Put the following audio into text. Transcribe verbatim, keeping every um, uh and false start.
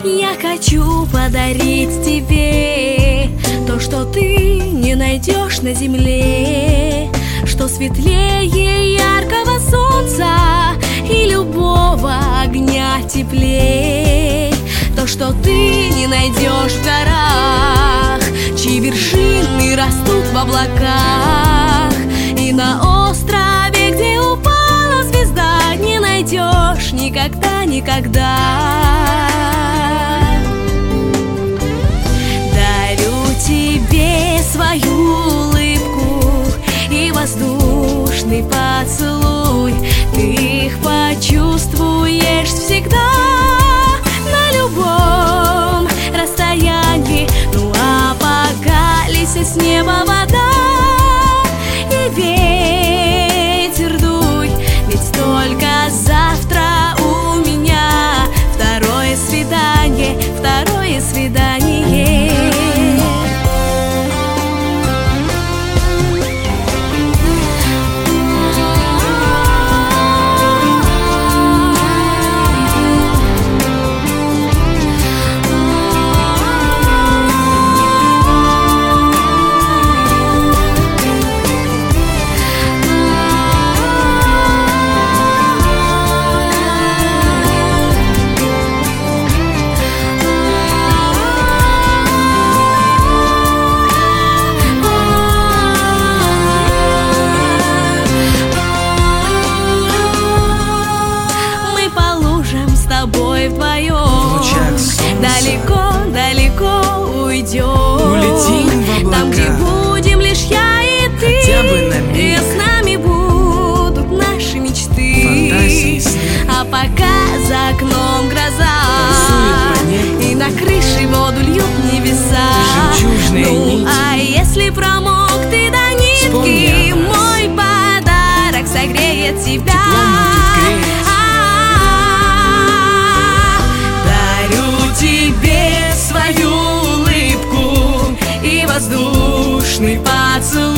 Я хочу подарить тебе то, что ты не найдешь на земле, что светлее яркого солнца и любого огня теплей. То, что ты не найдешь в горах, чьи вершины растут в облаках, и на острове, где упала звезда, не найдешь никогда, никогда. Дарю тебе свою улыбку и воздушный поцелуй. Ты их почувствуешь всегда на любом расстоянии. Ну а пока лейся с неба вода и ветер дуй, ведь только завтра у меня второе свидание, второе свидание. Вдвоем далеко, далеко уйдем, улетим в облака, там, где будем лишь я и ты, хотя бы на миг. И с нами будут наши мечты. Фантазии, а пока за окном гроза, и на крыше воду льют небеса. Ну, нити. а если промок ты до нитки, мой подарок согреет тебя. Тебе свою улыбку и воздушный поцелуй.